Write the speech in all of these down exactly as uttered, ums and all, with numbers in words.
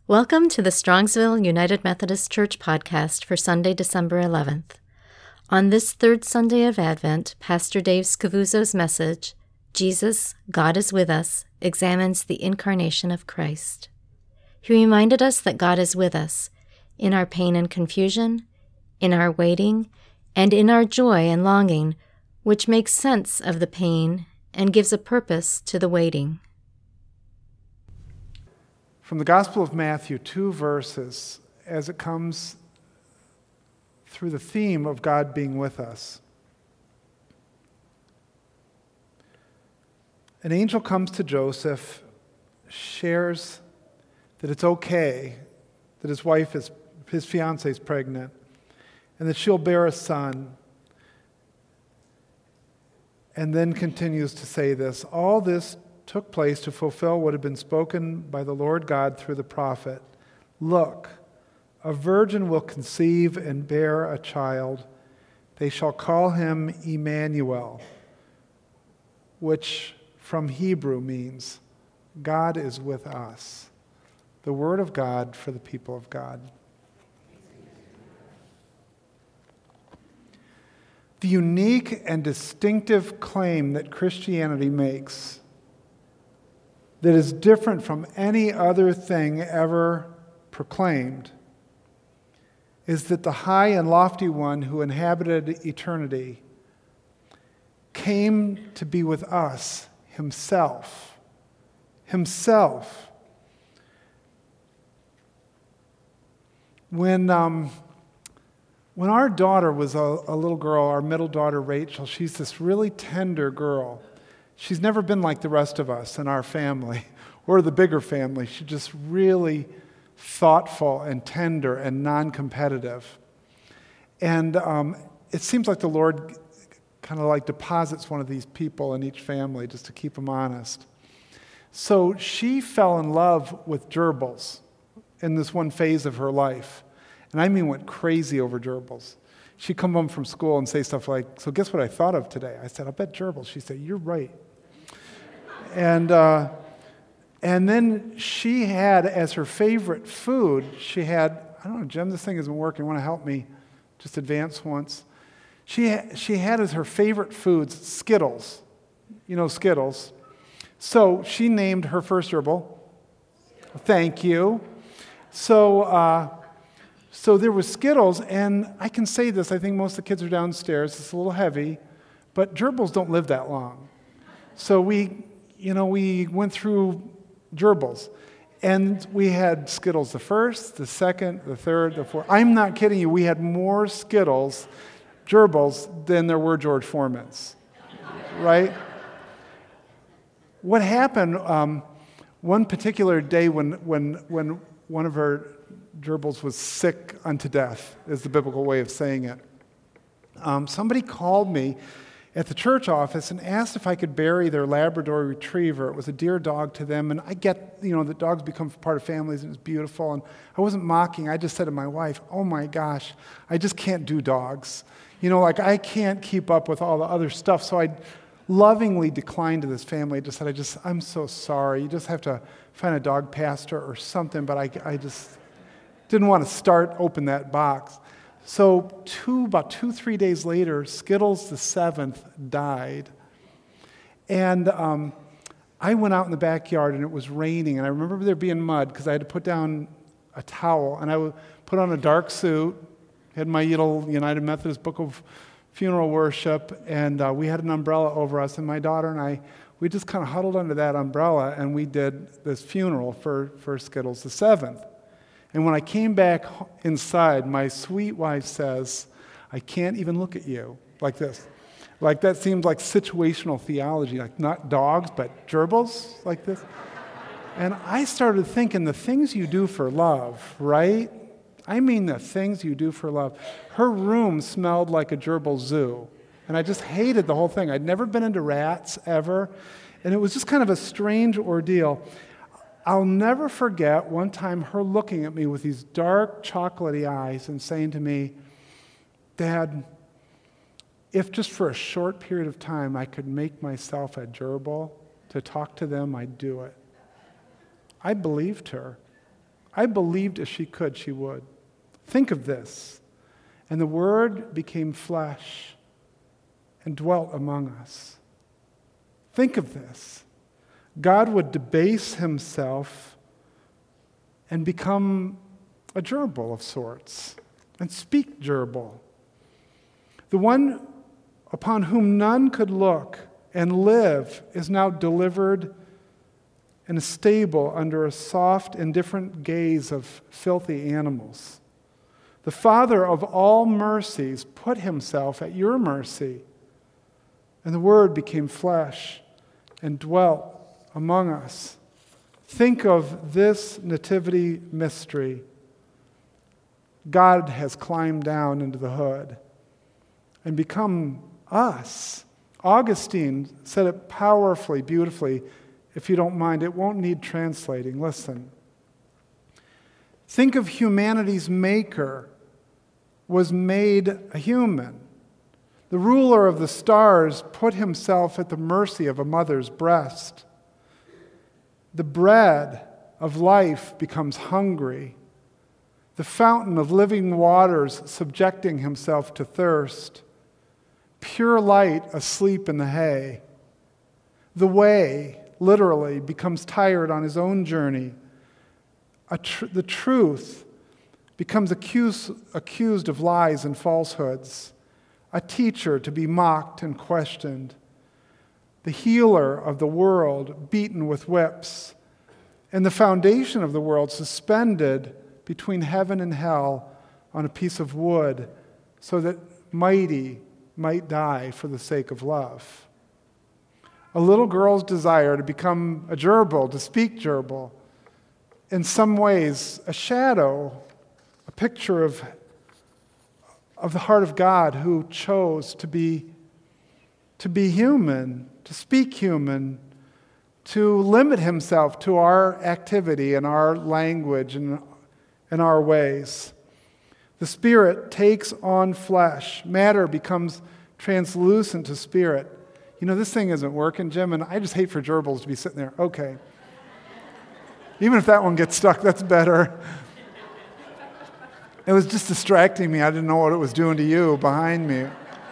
Welcome to the Strongsville United Methodist Church podcast for Sunday, December eleventh. On this third Sunday of Advent, Pastor Dave Scavuzzo's message, Jesus, God is with us, examines the incarnation of Christ. He reminded us that God is with us in our pain and confusion, in our waiting, and in our joy and longing, which makes sense of the pain and gives a purpose to the waiting. From the Gospel of Matthew, two verses, as it comes through the theme of God being with us. An angel comes to Joseph, shares that it's okay, that his wife is, his fiancée is pregnant, and that she'll bear a son. And then continues to say this, all this took place to fulfill what had been spoken by the Lord God through the prophet. Look, a virgin will conceive and bear a child. They shall call him Emmanuel, which from Hebrew means God is with us. The word of God for the people of God. The unique and distinctive claim that Christianity makes that is different from any other thing ever proclaimed is that the high and lofty one who inhabited eternity came to be with us himself. Himself. When, um, when our daughter was a, a little girl, our middle daughter Rachel, she's this really tender girl. She's never been like the rest of us in our family or the bigger family. She's just really thoughtful and tender and non-competitive. And um, it seems like the Lord kind of like deposits one of these people in each family just to keep them honest. So she fell in love with gerbils in this one phase of her life. And I mean went crazy over gerbils. She'd come home from school and say stuff like, so guess what I thought of today? I said, I bet gerbils. She'd say, you're right. And uh, and then she had, as her favorite food, she had, I don't know, Jim, this thing isn't working. Want to help me just advance once? She, ha- she had as her favorite foods Skittles. You know Skittles. So she named her first gerbil. Thank you. So... Uh, So there was Skittles, and I can say this, I think most of the kids are downstairs, it's a little heavy, but gerbils don't live that long. So we, you know, we went through gerbils, and we had Skittles the first, the second, the third, the fourth. I'm not kidding you, we had more Skittles, gerbils, than there were George Foremans, right? What happened um, one particular day when, when, when one of our gerbils was sick unto death, is the biblical way of saying it. Um, somebody called me at the church office and asked if I could bury their Labrador retriever. It was a dear dog to them, and I get, you know, that dogs become part of families, and it's beautiful, and I wasn't mocking. I just said to my wife, oh my gosh, I just can't do dogs. You know, like I can't keep up with all the other stuff, so I lovingly declined to this family. I just said, I just, I'm so sorry. You just have to find a dog pastor or something, but I, I just... didn't want to start open that box. So two, about two, three days later, Skittles the seventh died. And um, I went out in the backyard and it was raining. And I remember there being mud because I had to put down a towel. And I would put on a dark suit, had my little United Methodist Book of Funeral Worship, and uh, we had an umbrella over us. And my daughter and I, we just kind of huddled under that umbrella and we did this funeral for, for Skittles the seventh. And when I came back inside, my sweet wife says, I can't even look at you like this. Like that seemed like situational theology, like not dogs, but gerbils, like this. And I started thinking the things you do for love, right? I mean the things you do for love. Her room smelled like a gerbil zoo. And I just hated the whole thing. I'd never been into rats ever. And it was just kind of a strange ordeal. I'll never forget one time her looking at me with these dark, chocolatey eyes and saying to me, Dad, if just for a short period of time I could make myself a gerbil to talk to them, I'd do it. I believed her. I believed if she could, she would. Think of this. And the Word became flesh and dwelt among us. Think of this. God would debase himself and become a gerbil of sorts and speak gerbil. The one upon whom none could look and live is now delivered in a stable under a soft, indifferent gaze of filthy animals. The Father of all mercies put himself at your mercy, and the Word became flesh and dwelt among us. Think of this nativity mystery. God has climbed down into the hood and become us. Augustine said it powerfully, beautifully. If you don't mind, it won't need translating. Listen. Think of humanity's maker was made a human. The ruler of the stars put himself at the mercy of a mother's breast. The bread of life becomes hungry. The fountain of living waters subjecting himself to thirst. Pure light asleep in the hay. The way, literally, becomes tired on his own journey. A tr- the truth becomes accused, accused of lies and falsehoods. A teacher to be mocked and questioned. The healer of the world beaten with whips. And the foundation of the world suspended between heaven and hell on a piece of wood so that mighty might die for the sake of love. A little girl's desire to become a gerbil, to speak gerbil, in some ways a shadow, a picture of, of the heart of God who chose to be, to be human, to speak human, to limit himself to our activity and our language and, and our ways. The Spirit takes on flesh. Matter becomes translucent to spirit. You know, this thing isn't working, Jim, and I just hate for gerbils to be sitting there. Okay. Even if that one gets stuck, that's better. It was just distracting me. I didn't know what it was doing to you behind me.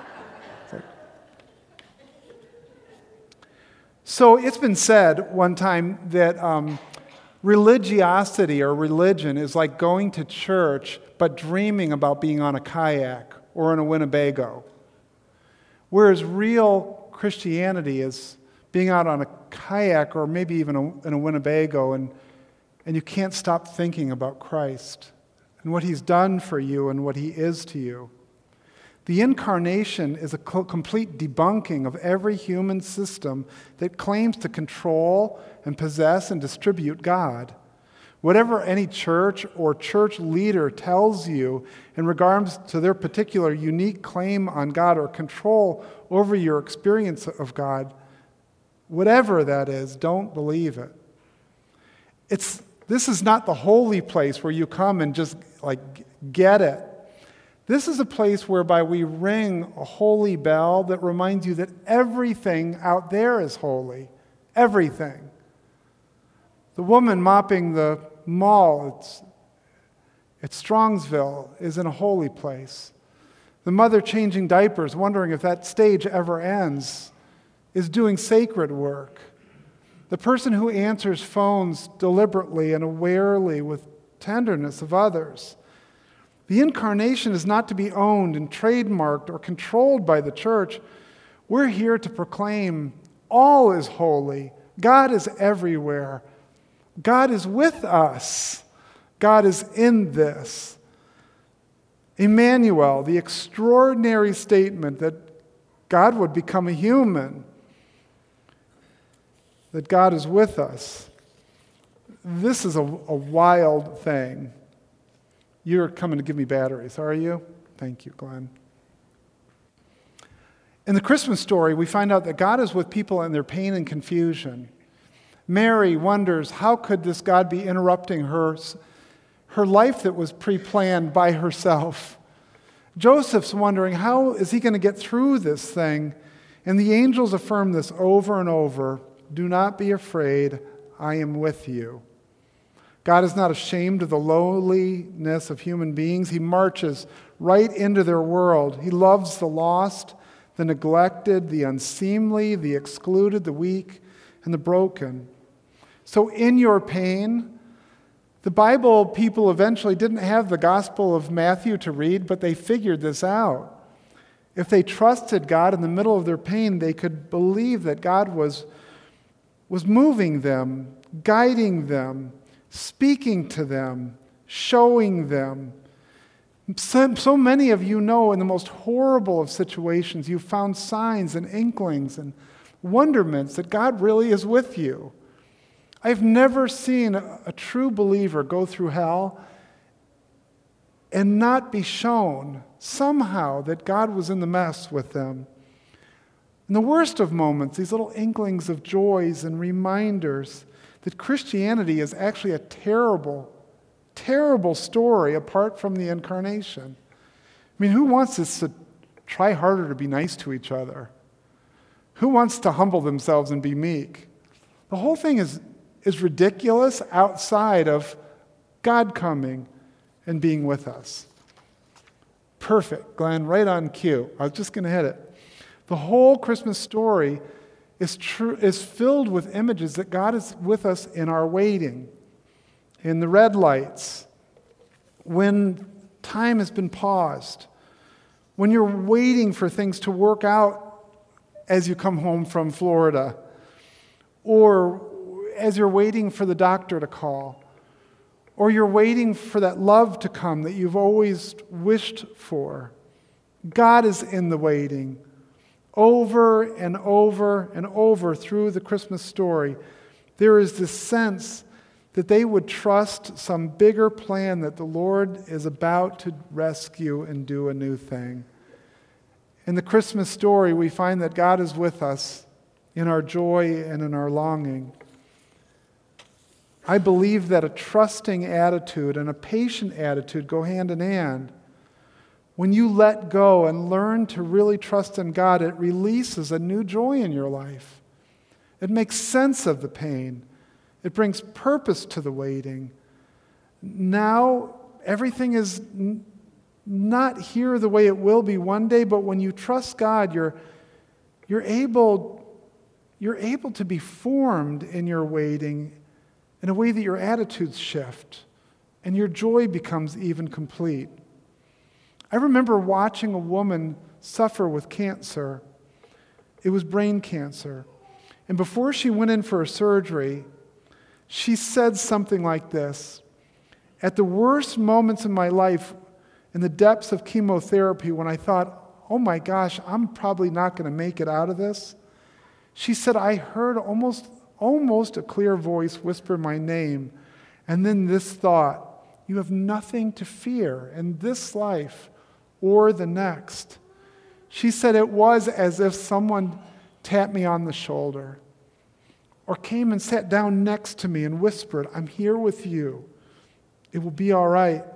So it's been said one time that um, religiosity or religion is like going to church but dreaming about being on a kayak or in a Winnebago. Whereas real Christianity is being out on a kayak or maybe even a, in a Winnebago and, and you can't stop thinking about Christ and what he's done for you and what he is to you. The incarnation is a complete debunking of every human system that claims to control and possess and distribute God. Whatever any church or church leader tells you in regards to their particular unique claim on God or control over your experience of God, whatever that is, don't believe it. It's, this is not the holy place where you come and just like get it. This is a place whereby we ring a holy bell that reminds you that everything out there is holy. Everything. The woman mopping the mall it's, at Strongsville is in a holy place. The mother changing diapers, wondering if that stage ever ends, is doing sacred work. The person who answers phones deliberately and awarely with tenderness of others. The incarnation is not to be owned and trademarked or controlled by the church. We're here to proclaim all is holy. God is everywhere. God is with us. God is in this. Emmanuel, the extraordinary statement that God would become a human, that God is with us. This is a, a wild thing. You're coming to give me batteries, are you? Thank you, Glenn. In the Christmas story, we find out that God is with people in their pain and confusion. Mary wonders, how could this God be interrupting her, her life that was pre-planned by herself? Joseph's wondering, how is he going to get through this thing? And the angels affirm this over and over. Do not be afraid, I am with you. God is not ashamed of the lowliness of human beings. He marches right into their world. He loves the lost, the neglected, the unseemly, the excluded, the weak, and the broken. So in your pain, the Bible people eventually didn't have the Gospel of Matthew to read, but they figured this out. If they trusted God in the middle of their pain, they could believe that God was, was moving them, guiding them, speaking to them, showing them. So, so many of you know in the most horrible of situations, you've found signs and inklings and wonderments that God really is with you. I've never seen a, a true believer go through hell and not be shown somehow that God was in the mess with them. In the worst of moments, these little inklings of joys and reminders that Christianity is actually a terrible, terrible story apart from the incarnation. I mean, who wants us to try harder to be nice to each other? Who wants to humble themselves and be meek? The whole thing is, is ridiculous outside of God coming and being with us. Perfect, Glenn, right on cue. I was just going to hit it. The whole Christmas story is true, is filled with images that God is with us in our waiting, in the red lights, when time has been paused, when you're waiting for things to work out as you come home from Florida, or as you're waiting for the doctor to call, or you're waiting for that love to come that you've always wished for. God is in the waiting. Over and over and over through the Christmas story, there is this sense that they would trust some bigger plan that the Lord is about to rescue and do a new thing. In the Christmas story, we find that God is with us in our joy and in our longing. I believe that a trusting attitude and a patient attitude go hand in hand. When you let go and learn to really trust in God, it releases a new joy in your life. It makes sense of the pain. It brings purpose to the waiting. Now, everything is n- not here the way it will be one day, but when you trust God, you're, you're able, you're able to be formed in your waiting in a way that your attitudes shift and your joy becomes even complete. I remember watching a woman suffer with cancer. It was brain cancer. And before she went in for a surgery, she said something like this: "At the worst moments in my life, in the depths of chemotherapy, when I thought, oh my gosh, I'm probably not going to make it out of this," she said, "I heard almost, almost a clear voice whisper my name. And then this thought, you have nothing to fear in this life or the next." She said it was as if someone tapped me on the shoulder or came and sat down next to me and whispered, "I'm here with you. It will be all right."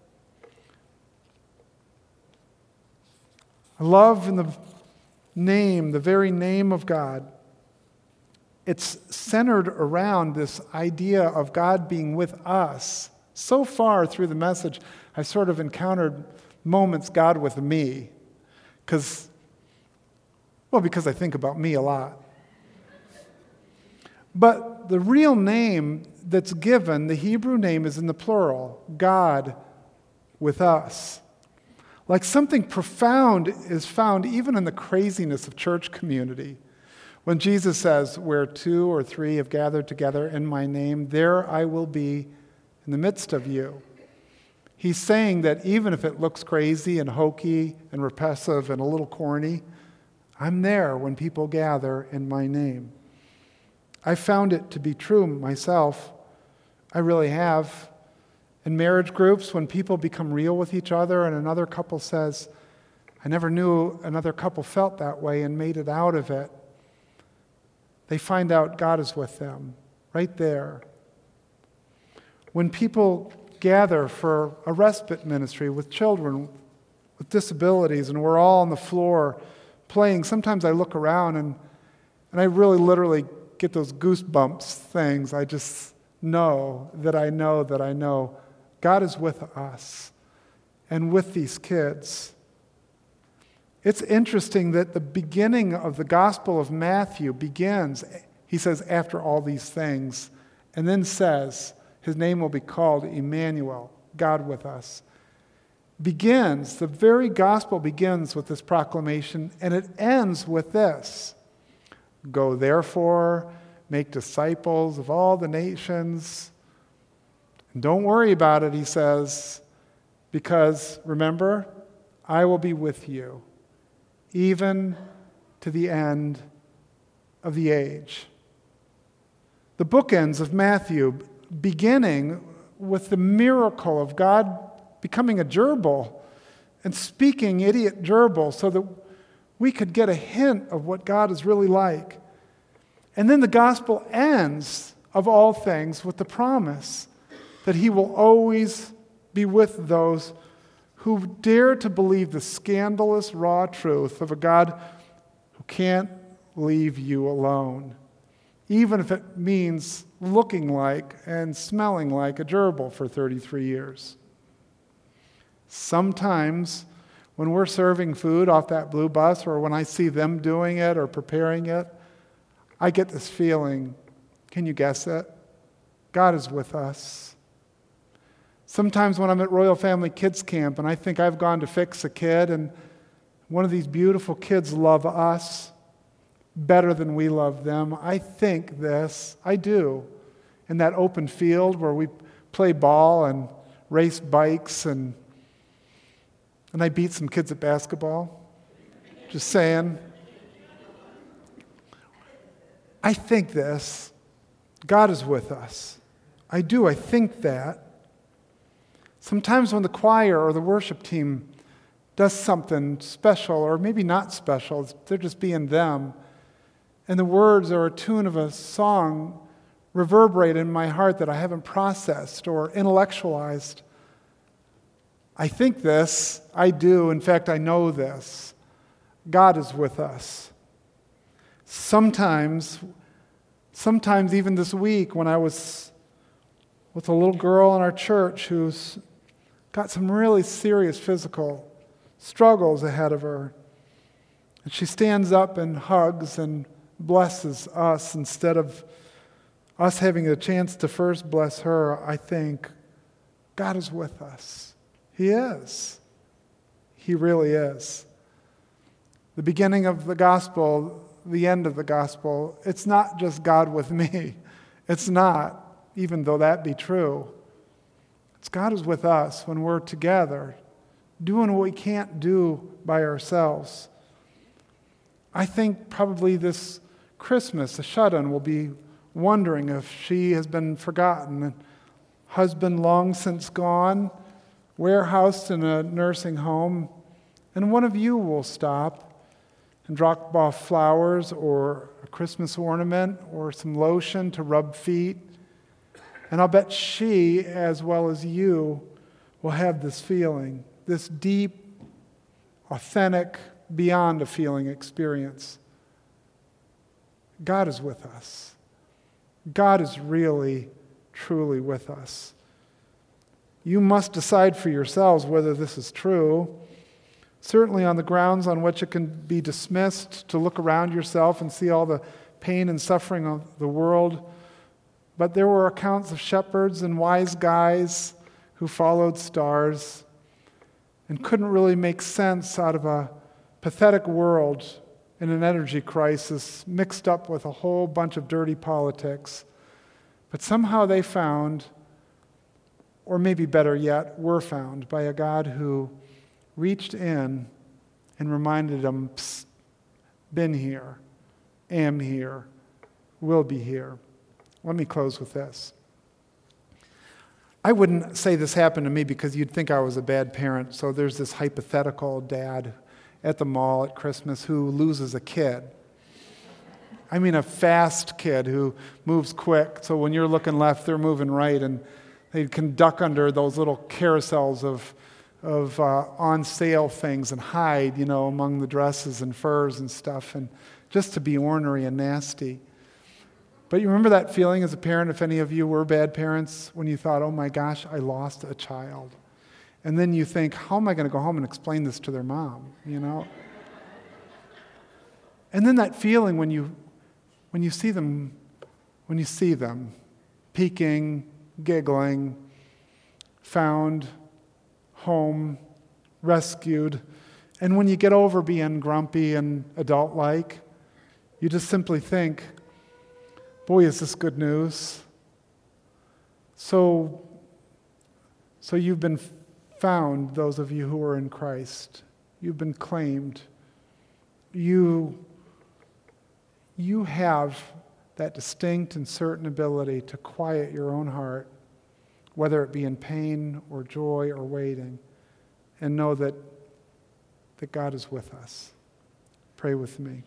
I love in the name, the very name of God. It's centered around this idea of God being with us. So far through the message, I've sort of encountered moments God with me, because, well, because I think about me a lot. But the real name that's given, the Hebrew name, is in the plural, God with us. Like something profound is found even in the craziness of church community. When Jesus says, "Where two or three have gathered together in my name, there I will be in the midst of you." He's saying that even if it looks crazy and hokey and repressive and a little corny, I'm there when people gather in my name. I found it to be true myself. I really have. In marriage groups, when people become real with each other and another couple says, "I never knew another couple felt that way and made it out of it," they find out God is with them, right there. When people gather for a respite ministry with children with disabilities and we're all on the floor playing, sometimes I look around and, and I really literally get those goosebumps things. I just know that I know that I know God is with us and with these kids. It's interesting that the beginning of the Gospel of Matthew begins, he says, after all these things, and then says, his name will be called Emmanuel, God with us. Begins, the very gospel begins with this proclamation, and it ends with this: go therefore, make disciples of all the nations. And don't worry about it, he says, because remember, I will be with you, even to the end of the age. The bookends of Matthew, beginning with the miracle of God becoming a gerbil and speaking idiot gerbil so that we could get a hint of what God is really like. And then the gospel ends, of all things, with the promise that he will always be with those who dare to believe the scandalous, raw truth of a God who can't leave you alone, even if it means looking like and smelling like a gerbil for thirty-three years. Sometimes when we're serving food off that blue bus, or when I see them doing it or preparing it, I get this feeling, can you guess it? God is with us. Sometimes when I'm at Royal Family Kids Camp and I think I've gone to fix a kid and one of these beautiful kids love us better than we love them, I think this, I do, in that open field where we play ball and race bikes and and I beat some kids at basketball. Just saying. I think this, God is with us. I do, I think that. Sometimes when the choir or the worship team does something special, or maybe not special, they're just being them, and the words or a tune of a song reverberate in my heart that I haven't processed or intellectualized, I think this, I do, in fact, I know this. God is with us. Sometimes, sometimes even this week when I was with a little girl in our church who's got some really serious physical struggles ahead of her, and she stands up and hugs and blesses us instead of us having a chance to first bless her, I think, God is with us. He is. He really is. The beginning of the gospel, the end of the gospel, it's not just God with me. It's not, even though that be true. It's God is with us when we're together, doing what we can't do by ourselves. I think probably this Christmas, the shut-in will be wondering if she has been forgotten. Husband long since gone, warehoused in a nursing home, and one of you will stop and drop off flowers or a Christmas ornament or some lotion to rub feet. And I'll bet she, as well as you, will have this feeling, this deep, authentic, beyond a feeling experience. God is with us. God is really, truly with us. You must decide for yourselves whether this is true. Certainly on the grounds on which it can be dismissed to look around yourself and see all the pain and suffering of the world. But there were accounts of shepherds and wise guys who followed stars and couldn't really make sense out of a pathetic world in an energy crisis mixed up with a whole bunch of dirty politics. But somehow they found, or maybe better yet, were found by a God who reached in and reminded them, Psst, been here, am here, will be here. Let me close with this. I wouldn't say this happened to me because you'd think I was a bad parent. So there's this hypothetical dad at the mall at Christmas who loses a kid. I mean a fast kid who moves quick. So when you're looking left, they're moving right, and they can duck under those little carousels of of uh, on sale things and hide, you know, among the dresses and furs and stuff, and just to be ornery and nasty. But you remember that feeling as a parent, if any of you were bad parents, when you thought, oh my gosh, I lost a child. And then you think, how am I going to go home and explain this to their mom, you know? And then that feeling when you when you see them, when you see them peeking, giggling, found, home, rescued, and when you get over being grumpy and adult-like, you just simply think, boy, is this good news. So, so you've been found, those of you who are in Christ. You've been claimed. You, you have that distinct and certain ability to quiet your own heart, whether it be in pain or joy or waiting, and know that, that God is with us. Pray with me.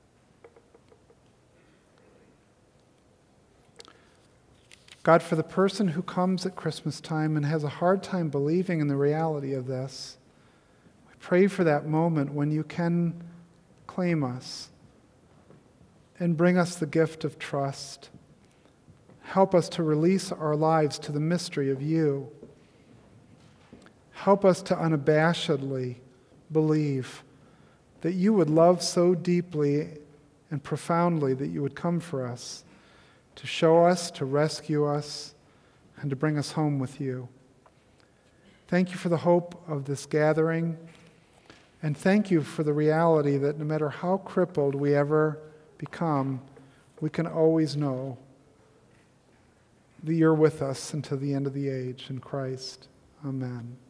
God, for the person who comes at Christmas time and has a hard time believing in the reality of this, we pray for that moment when you can claim us and bring us the gift of trust. Help us to release our lives to the mystery of you. Help us to unabashedly believe that you would love so deeply and profoundly that you would come for us, to show us, to rescue us, and to bring us home with you. Thank you for the hope of this gathering, and thank you for the reality that no matter how crippled we ever become, we can always know that you're with us until the end of the age in Christ. Amen.